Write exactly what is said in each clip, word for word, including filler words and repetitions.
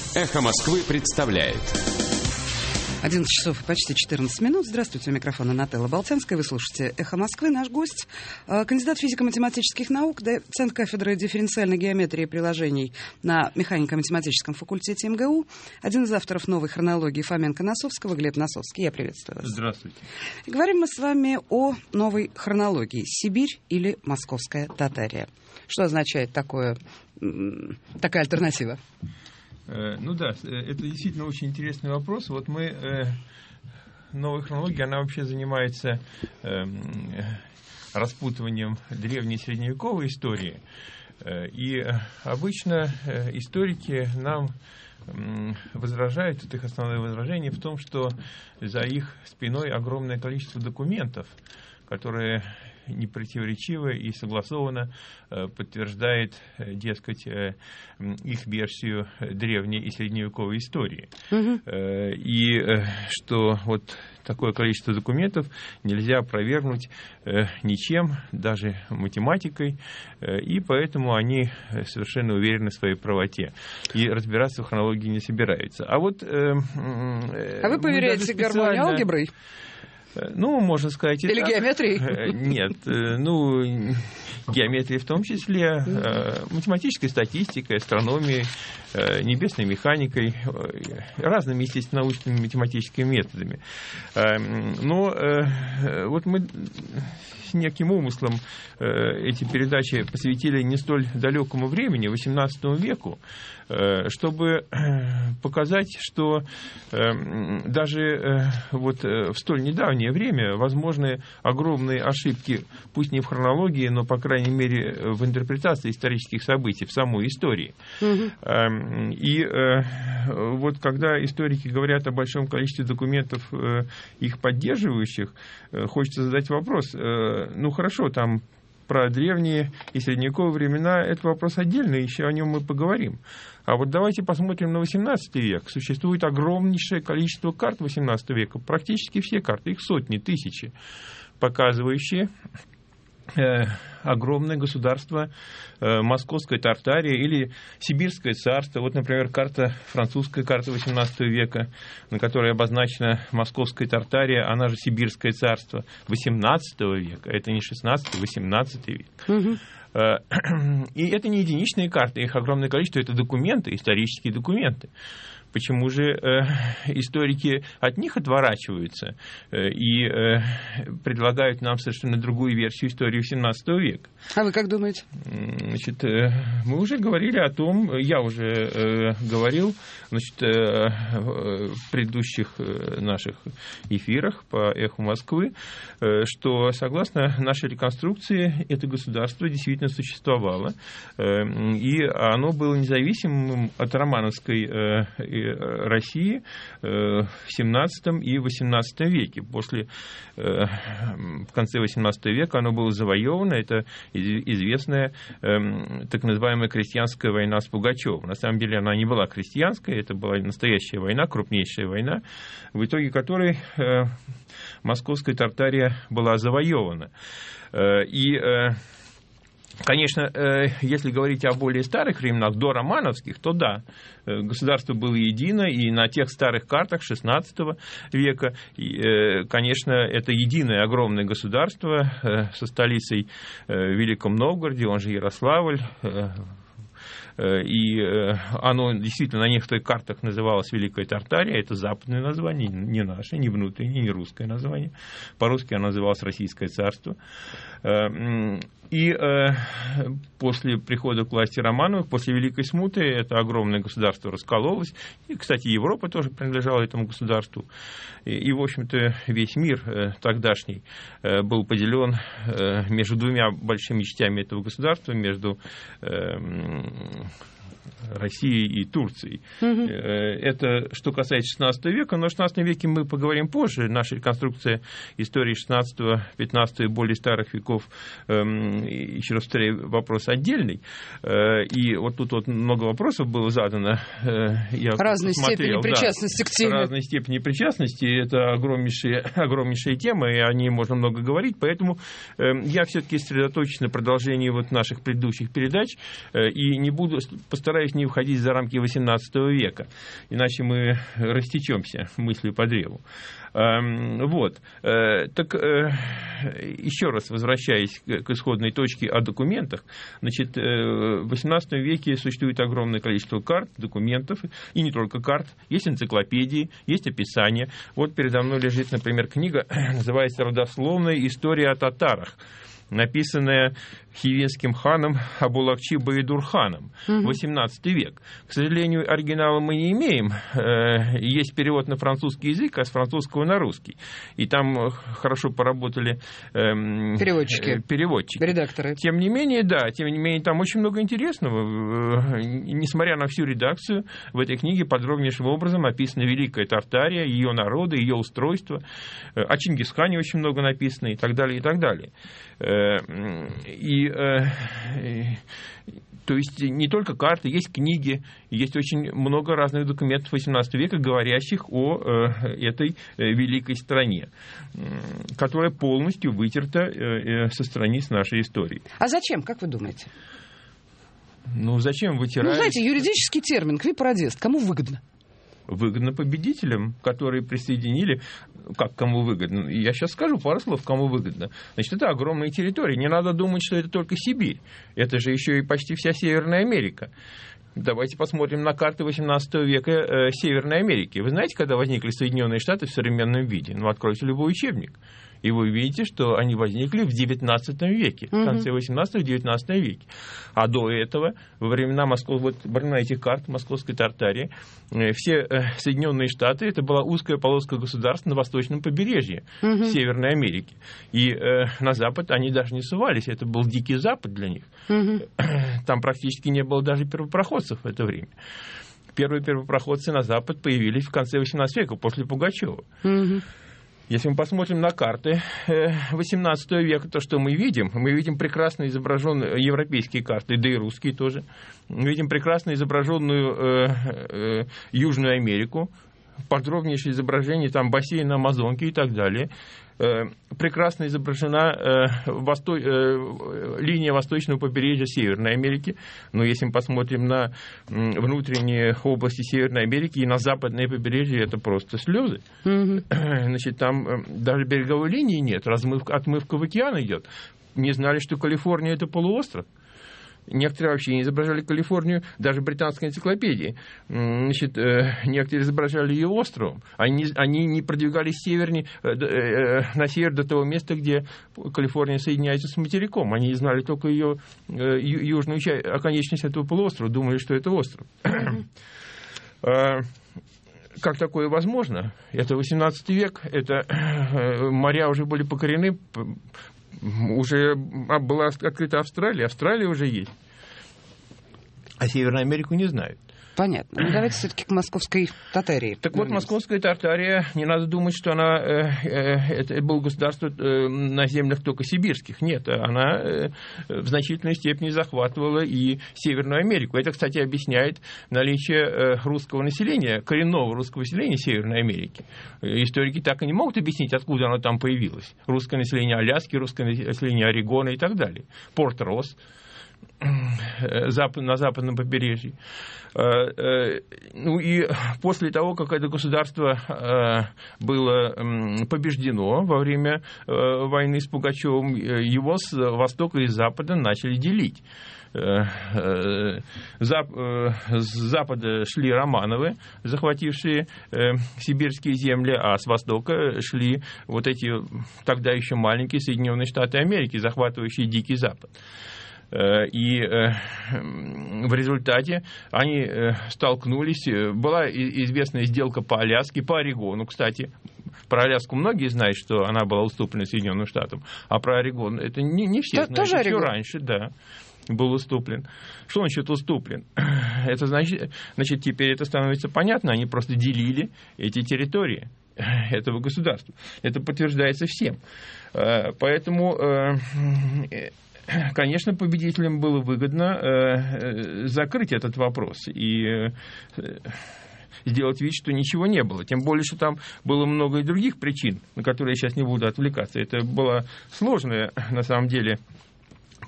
«Эхо Москвы» представляет. одиннадцать часов и почти четырнадцать минут. Здравствуйте, у микрофона Нателла Болтянская. Вы слушаете «Эхо Москвы». Наш гость — кандидат физико-математических наук, доцент кафедры дифференциальной геометрии и приложений на механико-математическом факультете эм гэ у, один из авторов новой хронологии Фоменко-Носовского, Глеб Носовский. Я приветствую вас. Здравствуйте. И говорим мы с вами о новой хронологии — Сибирь или Московская Татария. Что означает такое, такая альтернатива? Ну да, это действительно очень интересный вопрос. Вот мы, новая хронология, она вообще занимается распутыванием древней средневековой истории. И обычно историки нам возражают, это их основное возражение в том, что за их спиной огромное количество документов, которые непротиворечиво и согласованно подтверждает, дескать, их версию древней и средневековой истории. Угу. И что вот такое количество документов нельзя опровергнуть ничем, даже математикой, и поэтому они совершенно уверены в своей правоте и разбираться в хронологии не собираются. А вот... А вы поверяете гармонии алгеброй? Ну, можно сказать... Или это... геометрией? Нет, ну, геометрия в том числе, математической статистикой, астрономией, небесной механикой, разными, естественно, научными математическими методами. Но вот мы с неким умыслом эти передачи посвятили не столь далекому времени, восемнадцатому веку, чтобы показать, что даже вот в столь недавнее время возможны огромные ошибки, пусть не в хронологии, но, по крайней мере, в интерпретации исторических событий, в самой истории. Угу. И вот когда историки говорят о большом количестве документов, их поддерживающих, хочется задать вопрос, ну хорошо, там про древние и средневековые времена, это вопрос отдельный, еще о нем мы поговорим. А вот давайте посмотрим на восемнадцатый век. Существует огромнейшее количество карт восемнадцатого века, практически все карты, их сотни, тысячи, показывающие э, огромное государство э, Московская Тартария или Сибирское царство. Вот, например, карта, французская карта восемнадцатого века, на которой обозначена Московская Тартария, она же Сибирское царство восемнадцатого века. Это не шестнадцатый, восемнадцатый век. Угу. И это не единичные карты, их огромное количество, это документы, исторические документы. Почему же э, историки от них отворачиваются э, и э, предлагают нам совершенно другую версию истории восемнадцатого века? А вы как думаете? Значит, э, мы уже говорили о том, я уже э, говорил, значит, э, в предыдущих наших эфирах по «Эху Москвы», э, что согласно нашей реконструкции это государство действительно существовало, э, и оно было независимым от романовской э, России в семнадцатом и восемнадцатом веке. После, в конце восемнадцатого века оно было завоевано. Это известная так называемая крестьянская война с Пугачевым. На самом деле она не была крестьянская, это была настоящая война, крупнейшая война, в итоге которой Московская Тартария была завоевана. И конечно, если говорить о более старых временах, до романовских, то да, государство было едино, и на тех старых картах шестнадцатого века, конечно, это единое огромное государство со столицей в Великом Новгороде, он же Ярославль. И оно действительно на некоторых картах называлось Великая Тартария, это западное название, не наше, не внутреннее, не русское название. По-русски оно называлось Российское царство. И после прихода к власти Романовых, после Великой Смуты, это огромное государство раскололось. И, кстати, Европа тоже принадлежала этому государству. И, и в общем-то, весь мир тогдашний был поделен между двумя большими частями этого государства, между Россией и Турцией. Угу. Это что касается шестнадцатого века, но в шестнадцатом веке мы поговорим позже. Наша реконструкция истории шестнадцатого, пятнадцатого и более старых веков, еще раз повторяю, вопрос отдельный. И вот тут вот много вопросов было задано. Я разной степени причастности, да, к теме. Разной степени причастности. Это огромнейшая, огромнейшая тема, и о ней можно много говорить. Поэтому я все-таки сосредоточусь на продолжении вот наших предыдущих передач и не буду, постараюсь постараюсь не выходить за рамки восемнадцатого века, иначе мы растечемся мыслью по древу. Вот. Так, еще раз возвращаясь к исходной точке о документах, значит, в восемнадцатом веке существует огромное количество карт, документов, и не только карт, есть энциклопедии, есть описания. Вот передо мной лежит, например, книга, называется «Родословная история о татарах», написанная хивинским ханом Абулакчи Баидурханом, угу. восемнадцатый век. К сожалению, оригинала мы не имеем. Есть перевод на французский язык, а с французского на русский. И там хорошо поработали переводчики, переводчики. редакторы. Тем не менее, да, тем не менее, там очень много интересного. Несмотря на всю редакцию, в этой книге подробнейшим образом описана Великая Тартария, ее народы, ее устройство. О Чингисхане очень много написано и так далее, и так далее. И, э, то есть не только карты, есть книги, есть очень много разных документов восемнадцатого века, говорящих о э, этой великой стране, которая полностью вытерта э, со страниц нашей истории. А зачем, как вы думаете? Ну, зачем вытирать? Ну, знаете, юридический термин «квипародест». Кому выгодно? Выгодно победителям, которые присоединили. Как кому выгодно? Я сейчас скажу пару слов, кому выгодно. Значит, это огромные территории. Не надо думать, что это только Сибирь. Это же еще и почти вся Северная Америка. Давайте посмотрим на карты восемнадцатого века э, Северной Америки. Вы знаете, когда возникли Соединенные Штаты в современном виде? Ну, откройте любой учебник. И вы увидите, что они возникли в девятнадцатом веке, в конце восемнадцатого - девятнадцатом веке. А до этого, во времена Москвы, вот на этих картах Московской Тартарии, все Соединенные Штаты, это была узкая полоска государств на восточном побережье uh-huh. Северной Америки. И э, на запад они даже не сувались, это был дикий запад для них. Uh-huh. Там практически не было даже первопроходцев в это время. Первые первопроходцы на запад появились в конце восемнадцатого века, после Пугачева. Uh-huh. Если мы посмотрим на карты восемнадцатого века, то, что мы видим, мы видим прекрасно изображенные европейские карты, да и русские тоже. Мы видим прекрасно изображенную э, э, Южную Америку, подробнейшее изображение там бассейна Амазонки и так далее. Прекрасно изображена э, восто... э, линия восточного побережья Северной Америки. Но если мы посмотрим на внутренние области Северной Америки и на западное побережье, это просто слезы. Mm-hmm. Значит, там даже береговой линии нет, размывка, отмывка в океан идет. Не знали, что Калифорния — это полуостров. Некоторые вообще не изображали Калифорнию, даже британской энциклопедии. Значит, э, некоторые изображали ее островом. Они, они не продвигались севернее, э, э, на север до того места, где Калифорния соединяется с материком. Они знали только ее э, южную часть, оконечность этого полуострова, думали, что это остров. Как такое возможно? Это восемнадцатый век, это моря уже были покорены. Уже была открыта Австралия, Австралия уже есть, а Северную Америку не знают. Понятно. Ну, давайте все-таки к московской Тартарии. Так вот, московская Тартария, не надо думать, что она, э, э, это было государство э, на землях только сибирских. Нет, она э, в значительной степени захватывала и Северную Америку. Это, кстати, объясняет наличие э, русского населения, коренного русского населения Северной Америки. Историки так и не могут объяснить, откуда оно там появилось. Русское население Аляски, русское население Орегона и так далее. Порт-Росс на западном побережье. Ну и после того, как это государство было побеждено во время войны с Пугачевым, его с востока и с запада начали делить. С запада шли Романовы, захватившие сибирские земли, а с востока шли вот эти тогда еще маленькие Соединенные Штаты Америки, захватывающие Дикий Запад. И в результате они столкнулись. Была известная сделка по Аляске, по Орегону, кстати. Про Аляску многие знают, что она была уступлена Соединенным Штатам, а про Орегон это не, не все знают. Тоже еще раньше, да, был уступлен. Что значит уступлен? Это значит, значит, теперь это становится понятно, они просто делили эти территории этого государства. Это подтверждается всем. Поэтому... Конечно, победителям было выгодно э, закрыть этот вопрос и э, сделать вид, что ничего не было. Тем более, что там было много и других причин, на которые я сейчас не буду отвлекаться. Это была сложная, на самом деле,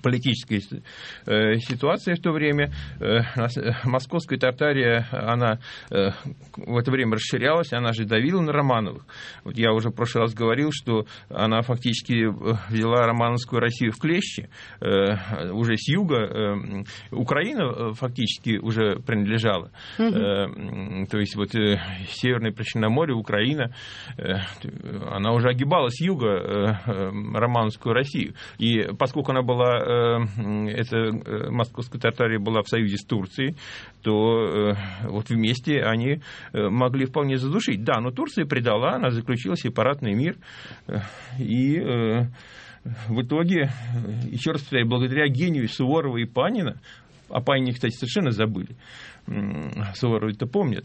политической э, ситуации в то время. Э, московская Тартария, она э, в это время расширялась, она же давила на Романовых. Вот я уже в прошлый раз говорил, что она фактически взяла Романовскую Россию в клещи. Э, уже с юга э, Украина фактически уже принадлежала. Mm-hmm. Э, то есть вот э, Северное Причерноморье, Украина, э, она уже огибала с юга э, Романовскую Россию. И поскольку она была эта московская Тартария была в союзе с Турцией, то вот вместе они могли вполне задушить. Да, но Турция предала, она заключила сепаратный мир, и в итоге, еще раз повторяю, благодаря гению Суворова и Панина, о Панине, кстати, совершенно забыли, Суворов это помнит,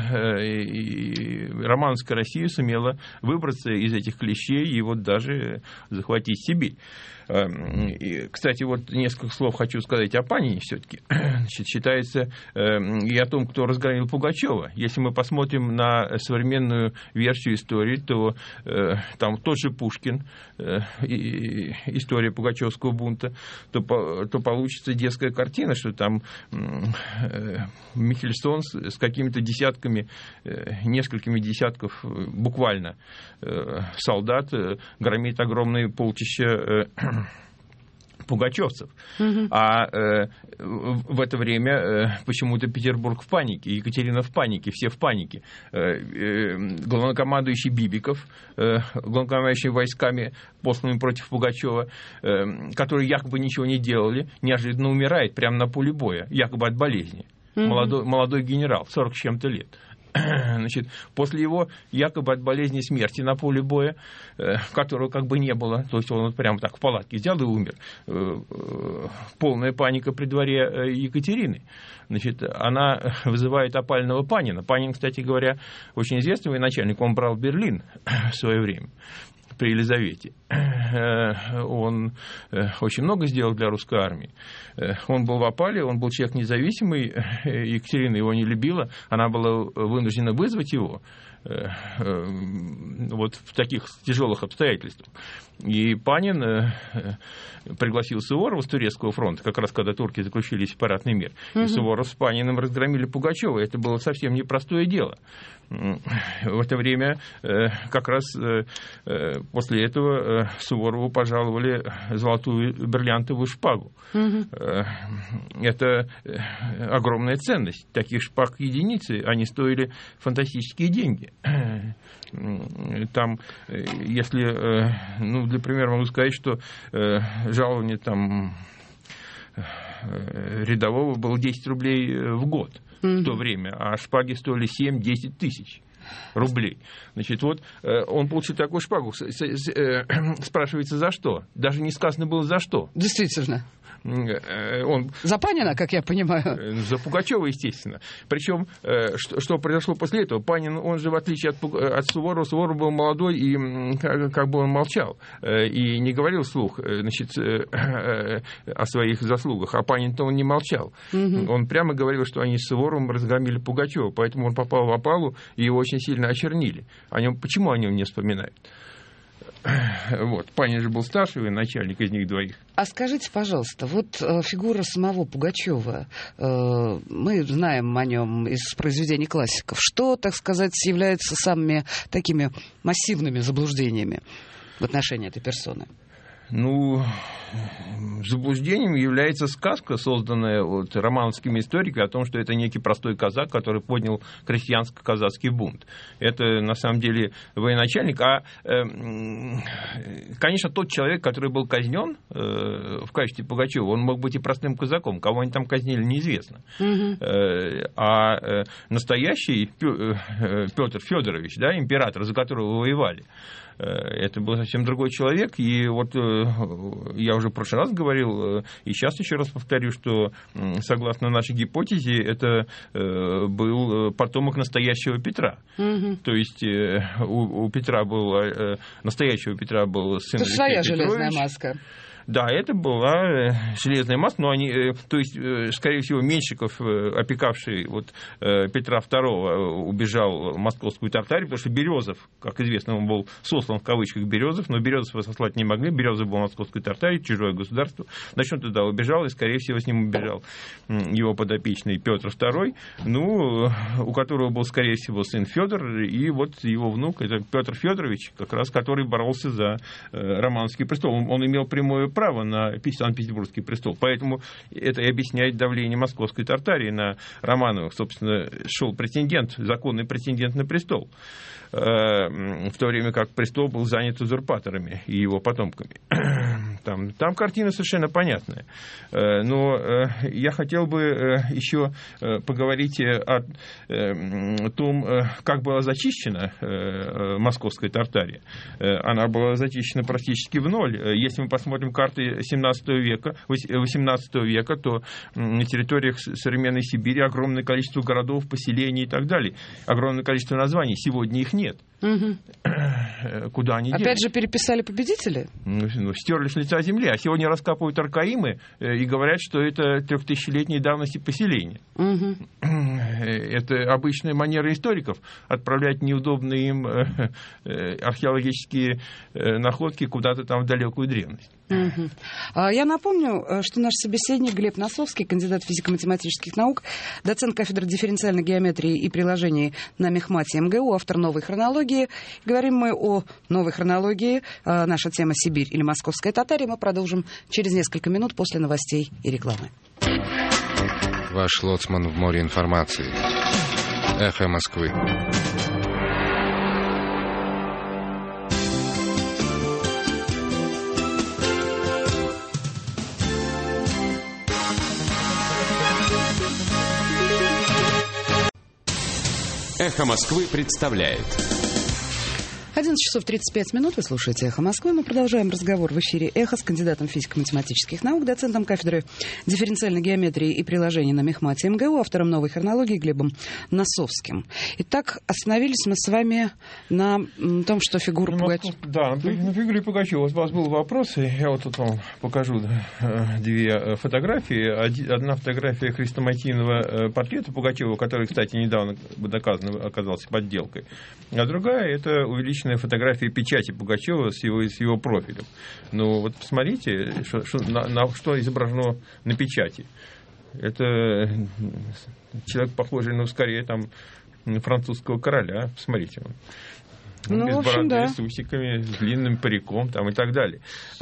и Романовская Россия сумела выбраться из этих клещей и вот даже захватить Сибирь. И, кстати, вот несколько слов хочу сказать о Панине все-таки. Значит, считается и о том, кто разгромил Пугачева. Если мы посмотрим на современную версию истории, то э, там тот же Пушкин, э, и, история Пугачевского бунта, то, то получится детская картина, что там э, Михельсон с, с какими-то десятками, э, несколькими десятков буквально э, солдат э, громит огромные полчища э, пугачевцев. Угу. А э, в это время э, почему-то Петербург в панике, Екатерина в панике, все в панике. Э, э, главнокомандующий Бибиков, э, главнокомандующий войсками, посланными против Пугачева, э, которые якобы ничего не делали, неожиданно умирает прямо на поле боя, якобы от болезни. Угу. Молодой, молодой генерал, сорок с чем-то лет. Значит, после его якобы от болезни смерти на поле боя, которого как бы не было, то есть он вот прямо так в палатке взял и умер, полная паника при дворе Екатерины. Значит, она вызывает опального Панина. Панин, кстати говоря, очень известный военачальник, он брал Берлин в свое время при Елизавете. Он очень много сделал для русской армии. Он был в опале, он был человек независимый, Екатерина его не любила, она была вынуждена вызвать его вот в таких тяжелых обстоятельствах. И Панин пригласил Суворова с Турецкого фронта, как раз когда турки заключили сепаратный мир. Угу. И Суворов с Паниным разгромили Пугачева. Это было совсем непростое дело. В это время как раз после этого Суворову пожаловали золотую бриллиантовую шпагу. Угу. Это огромная ценность. Таких шпаг единицы, они стоили фантастические деньги. Там, если, ну, для примера могу сказать, что жалование там рядового было десять рублей в год mm-hmm. в то время, а шпаги стоили семь-десять тысяч рублей. Значит, вот он получил такую шпагу. Спрашивается, за что? Даже не сказано было, за что. Действительно. Он... За Панина, как я понимаю. За Пугачева, естественно. Причем, что, что произошло после этого? Панин, он же, в отличие от, от Суворова, Суворов был молодой, и как бы он молчал. И не говорил вслух, значит, о своих заслугах. А Панин-то он не молчал. Угу. Он прямо говорил, что они с Суворовым разгромили Пугачева. Поэтому он попал в опалу, и его очень сильно очернили. О нем, почему о нем не вспоминают? Вот. Панин же был старший военачальник из них двоих. А скажите, пожалуйста, вот э, фигура самого Пугачева, э, мы знаем о нем из произведений классиков. Что, так сказать, является самыми такими массивными заблуждениями в отношении этой персоны? Ну, заблуждением является сказка, созданная вот романовскими историками о том, что это некий простой казак, который поднял крестьянско-казацкий бунт. Это, на самом деле, военачальник. А, э, конечно, тот человек, который был казнен э, в качестве Пугачева, он мог быть и простым казаком. Кого они там казнили, неизвестно. Mm-hmm. Э, а э, настоящий Петр Федорович, да, император, за которого вы воевали, это был совсем другой человек, и вот я уже в прошлый раз говорил, и сейчас еще раз повторю, что согласно нашей гипотезе, это был потомок настоящего Петра. Угу. То есть у, у Петра был, настоящего Петра был сын Алексея Петровича. Своя железная маска. да, это была железная масса, но они, то есть, скорее всего, Меньшиков, опекавший вот Петра второго, убежал в московскую Тартарию, потому что Березов, как известно, он был сослан в кавычках Березов, но Березов сослать не могли, Березов был в московской Тартарии, чужое государство, значит, он туда убежал, и, скорее всего, с ним убежал его подопечный Петр второй, ну, у которого был, скорее всего, сын Федор, и вот его внук, это Петр Федорович, как раз, который боролся за Романовский престол. Он, он имел прямое право на Санкт-Петербургский престол, поэтому это и объясняет давление московской Тартарии на Романовых. Собственно, шел претендент, законный претендент на престол, в то время как престол был занят узурпаторами и его потомками. Там, там картина совершенно понятная. Но я хотел бы еще поговорить о том, как была зачищена московская Тартария. Она была зачищена практически в ноль. Если мы посмотрим карты семнадцатого века, восемнадцатого века, то на территориях современной Сибири огромное количество городов, поселений и так далее. Огромное количество названий. Сегодня их нет. Угу. Куда они Опять делись? же переписали победители? Ну, ну, стерли с лица земли. А сегодня раскапывают аркаимы и говорят, что это трехтысячелетней давности поселения. Угу. Это обычная манера историков отправлять неудобные им археологические находки куда-то там в далекую древность. Угу. Я напомню, что наш собеседник Глеб Носовский, кандидат физико-математических наук, доцент кафедры дифференциальной геометрии и приложений на мехмате МГУ, автор новой хронологии. Говорим мы о новой хронологии. Наша тема «Сибирь или московская Татария». Мы продолжим через несколько минут после новостей и рекламы. Ваш лоцман в море информации. Эхо Москвы. Эхо Москвы представляет. одиннадцать часов тридцать пять минут. Вы слушаете «Эхо Москвы». Мы продолжаем разговор в эфире «Эхо» с кандидатом физико-математических наук, доцентом кафедры дифференциальной геометрии и приложений на мехмате МГУ, автором новой хронологии Глебом Носовским. Итак, остановились мы с вами на том, что фигура ну, Пугачева... Да, на фигуре Пугачева. У вас был вопрос, и я вот тут вам покажу две фотографии. Одна фотография хрестоматийного портрета Пугачева, который, кстати, недавно доказано оказался подделкой, а другая — это увеличенная фотография печати Пугачева с его, с его профилем. Ну, вот посмотрите, что, что, на, на, что изображено на печати. Это человек, похожий, ну, скорее, там, на французского короля. Посмотрите. Ну, без в общем, бороды, да. с усиками, с длинным париком там, и так далее.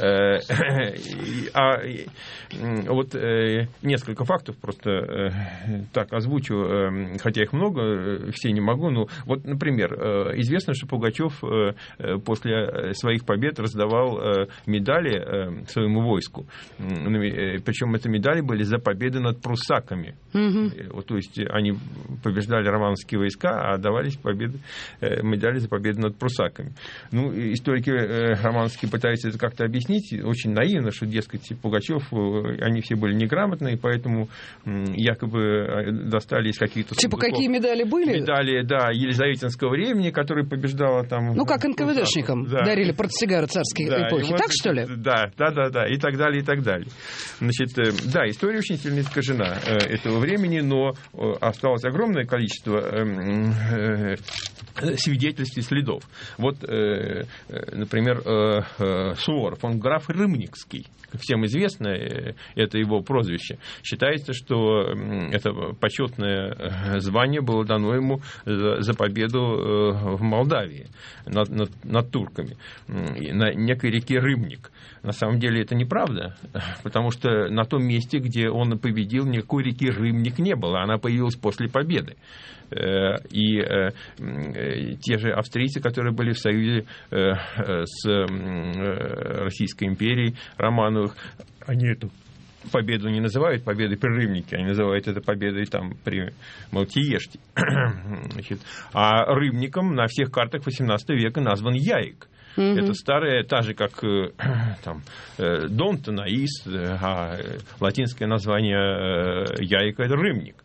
А вот несколько фактов просто так озвучу, хотя их много, все не могу. Но вот, например, известно, что Пугачев после своих побед раздавал медали своему войску. Причем эти медали были за победы над пруссаками. Угу. То есть они побеждали романовские войска, а давались победы, медали за победу над прусаками. Ну, историки э, романовские пытаются это как-то объяснить, очень наивно, что, дескать, Пугачев, э, они все были неграмотные, поэтому э, якобы достали из каких-то... Типа, какие медали были? Медали, да, елизаветинского времени, которая побеждала там... Ну, как эн ка вэ дэшникам да. дарили портсигары царской да, эпохи, вот, так, что ли? Да, да, да, да, и так далее, и так далее. Значит, э, да, история очень сильно искажена э, этого времени, но э, осталось огромное количество э, э, свидетельств и следов. Вот, э, например, э, э, Суворов, он граф Рымникский. Как всем известно, э, это его прозвище. Считается, что э, это почетное звание было дано ему за, за победу э, в Молдавии над, над, над турками на некой реке Рымник. На самом деле это неправда, потому что на том месте, где он победил, никакой реки Рымник не было. Она появилась после победы. И те же австрийцы, которые были в союзе с Российской империей Романовых, они эту победу не называют победой при Рымнике, они называют это победой там, при Малтиеште. А Рымником на всех картах восемнадцатого века назван Яик. Mm-hmm. Это старая, та же, как там, Дон Танаис, а латинское название Яика — это Рымник.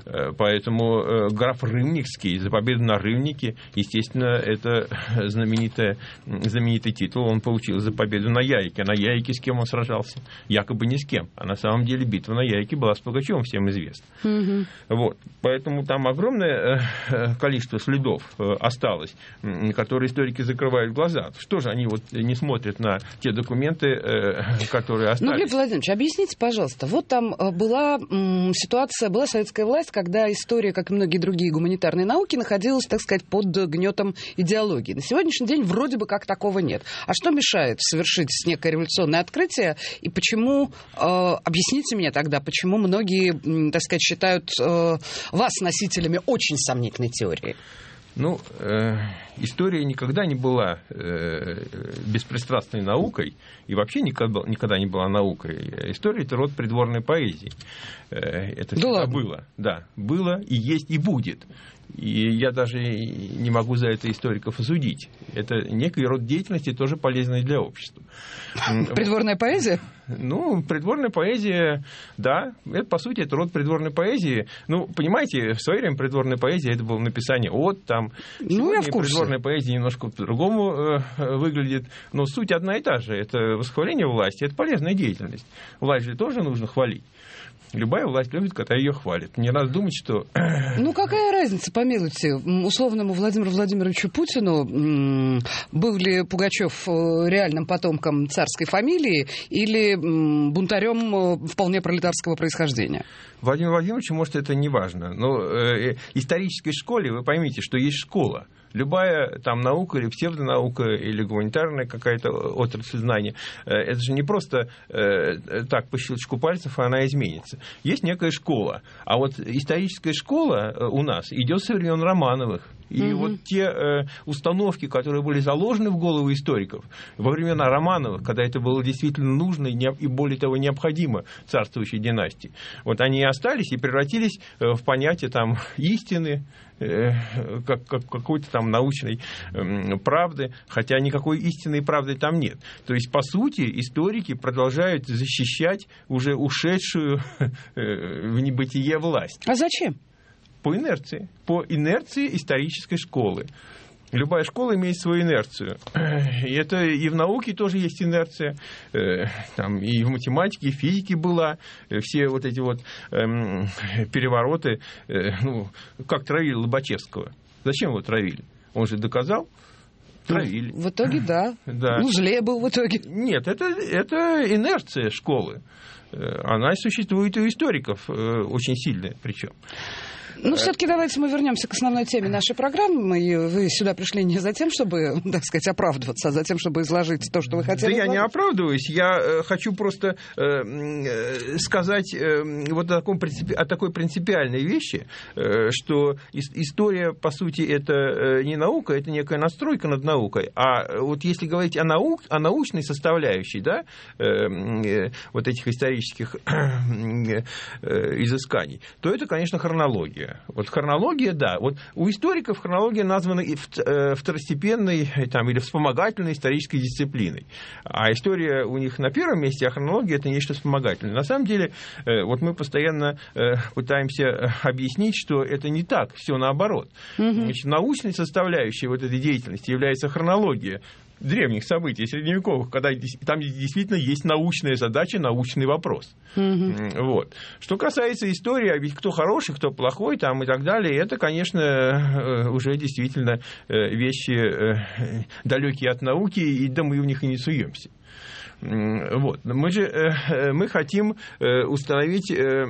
Поэтому граф Рымникский за победу на Рымнике, естественно, это знаменитый, знаменитый титул он получил за победу на Яйке. А на Яйке с кем он сражался? Якобы ни с кем. А на самом деле битва на Яйке была с Пугачевым, всем известно. Mm-hmm. Вот. Поэтому там огромное количество следов осталось, которые историки закрывают глаза. Что же они вот не смотрят на те документы, которые остались? Ну, Глеб Владимирович, объясните, пожалуйста. Вот там была м, ситуация, была советская власть, когда история, как и многие другие гуманитарные науки, находилась, так сказать, под гнетом идеологии. На сегодняшний день вроде бы как такого нет. А что мешает совершить некое революционное открытие? И почему, э, объясните мне тогда, почему многие, так сказать, считают э, вас носителями очень сомнительной теории? Ну, э, история никогда не была э, беспристрастной наукой, и вообще никогда, никогда не была наукой. История – это род придворной поэзии. Э, это всегда да было. Да, было и есть и будет. И я даже не могу за это историков осудить. Это некий род деятельности, тоже полезный для общества. Придворная поэзия? Ну, придворная поэзия, да, это, по сути, это род придворной поэзии. Ну, понимаете, в свое время придворная поэзия, это было написание от, там, ну, я в курсе. Придворная поэзия немножко по-другому э, выглядит, но суть одна и та же. Это восхваление власти, это полезная деятельность. Власть же тоже нужно хвалить. Любая власть любит, когда ее хвалят. Не надо думать, что... Ну, какая разница, помилуйте, условному Владимиру Владимировичу Путину, был ли Пугачев реальным потомком царской фамилии или бунтарем вполне пролетарского происхождения? Владимиру Владимировичу, может, это не важно. Но э, исторической школе, вы поймите, что есть школа. Любая там наука или псевдонаука или гуманитарная какая-то отрасль знания, это же не просто э, так по щелчку пальцев она изменится. Есть некая школа. А вот историческая школа у нас идет со времен Романовых. И mm-hmm. вот те э, установки, которые были заложены в голову историков во времена Романовых, когда это было действительно нужно и, не, и более того необходимо царствующей династии, вот они и остались и превратились э, в понятие там истины, э, как, как, какой-то там научной э, правды, хотя никакой истинной правды там нет. То есть, по сути, историки продолжают защищать уже ушедшую э, в небытие власть. А зачем? По инерции. По инерции исторической школы. Любая школа имеет свою инерцию. И это и в науке тоже есть инерция. Там и в математике, и в физике была. Все вот эти вот эм, перевороты. Э, ну, как травили Лобачевского. Зачем его травили? Он же доказал. Травили. В итоге, да. да. Ну, злее был в итоге. Нет, это, это инерция школы. Она существует и у историков, очень сильная причем. Ну, все-таки давайте мы вернемся к основной теме нашей программы. И вы сюда пришли не за тем, чтобы, так сказать, оправдываться, а за тем, чтобы изложить то, что вы хотели. Да изложить. Я не оправдываюсь. Я хочу просто э, сказать э, вот о, таком, о такой принципиальной вещи, э, что история, по сути, это не наука, это некая настройка над наукой. А вот если говорить о, наук, о научной составляющей, да, э, э, вот этих исторических э, э, изысканий, то это, конечно, хронология. Вот хронология, да. Вот у историков хронология названа второстепенной там, или вспомогательной исторической дисциплиной. А история у них на первом месте, а хронология – это нечто вспомогательное. На самом деле, вот мы постоянно пытаемся объяснить, что это не так, все наоборот. Mm-hmm. Значит, научной составляющей вот этой деятельности является хронология древних событий, средневековых, когда там действительно есть научная задача, научный вопрос. Mm-hmm. Вот. Что касается истории, а ведь кто хороший, кто плохой там, и так далее, это, конечно, уже действительно вещи далекие от науки, и да мы в них и не суемся. Вот. Мы же мы хотим установить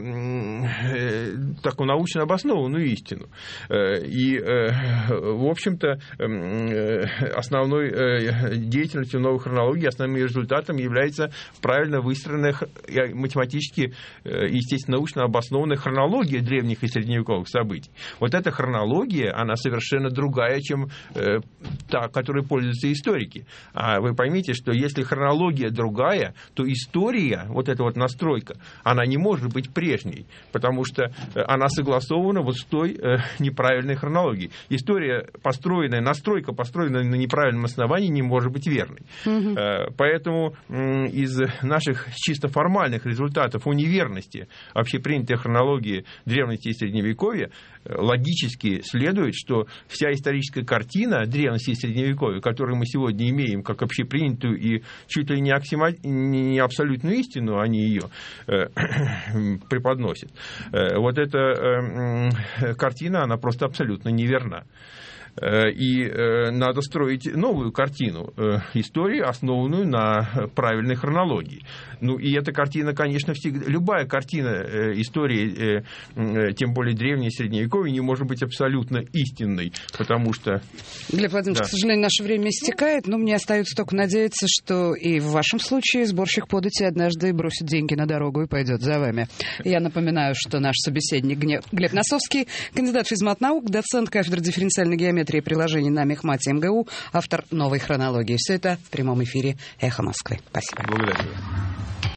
такую научно обоснованную истину. И, в общем-то, основной деятельностью новой хронологии, основным результатом является правильно выстроенная математически, естественно, научно обоснованная хронология древних и средневековых событий. Вот эта хронология, она совершенно другая, чем та, которой пользуются историки. А вы поймите, что если хронология другая, другая, то история, вот эта вот настройка, она не может быть прежней, потому что она согласована вот с той э, неправильной хронологией. История, построенная, настройка, построенная на неправильном основании, не может быть верной. Mm-hmm. Э, поэтому э, из наших чисто формальных результатов о неверности общепринятой хронологии древности и средневековья логически следует, что вся историческая картина древности и средневековья, которую мы сегодня имеем как общепринятую и чуть ли не, аксима... не абсолютную истину, они ее э, преподносят, э, вот эта э, картина, она просто абсолютно неверна. И надо строить новую картину истории, основанную на правильной хронологии. Ну, и эта картина, конечно, всегда... Любая картина истории, тем более древней, средневековой, не может быть абсолютно истинной, потому что... Глеб Владимирович, да. К сожалению, наше время истекает, но мне остается только надеяться, что и в вашем случае сборщик подати однажды бросит деньги на дорогу и пойдет за вами. Я напоминаю, что наш собеседник Глеб Носовский, кандидат физмат-наук, доцент кафедры дифференциальной геометрии и приложений на мехмате МГУ, автор новой хронологии. Все это в прямом эфире «Эхо Москвы». Спасибо. Благодарю.